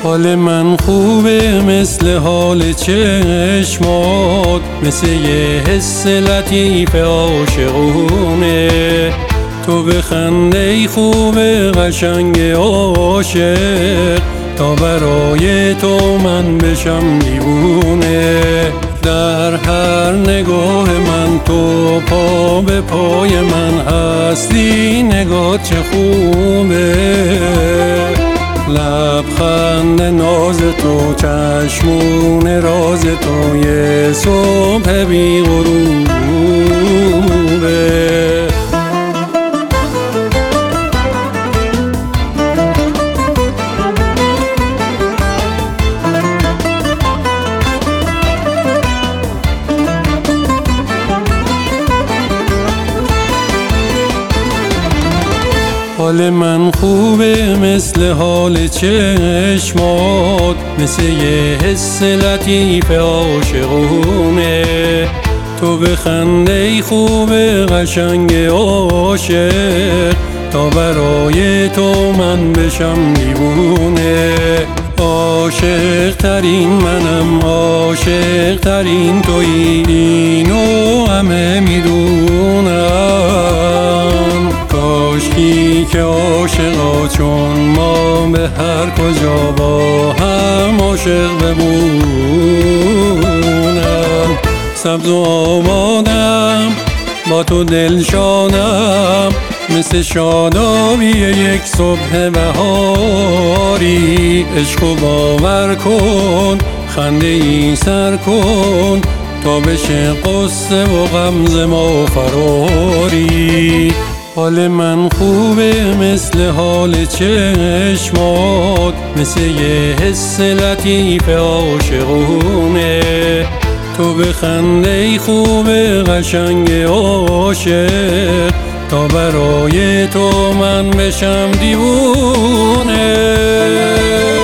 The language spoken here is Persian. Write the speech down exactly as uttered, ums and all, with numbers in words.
حال من خوبه مثل حال چشمات، مثل یه حس لطیف عاشقونه. تو بخنده خوبه قشنگ عاشق، تا برای تو من بشم دیوونه. در هر نگاه من تو پا به پای من هستی، نگاه چه خوبه. لبخند ناز تو، چشمون راز تو، یه صبح بی غروبه. حال من خوبه مثل حال چشمات، مثل یه حس لطیف عاشقونه. تو بخنده خوبه قشنگ عاشق، تا برای تو من بشم دیوونه. عاشق ترین منم، عاشق ترین تویی، اینو همه میدونم. کاشکی که عاشقا چون ما به هر کجا با هم عاشق بمونم. سبز و آبادم با تو دلشانم، مثل شادابی یک صبح بهاری. عشق و باور کن، خنده ای سر کن، تا بشه قصه و غمزه ما فراری. حال من خوبه مثل حال چشمات، مثل یه حس لطیف عاشقونه. تو بخنده خوبه قشنگ عاشق، تا برای تو من بشم دیوونه.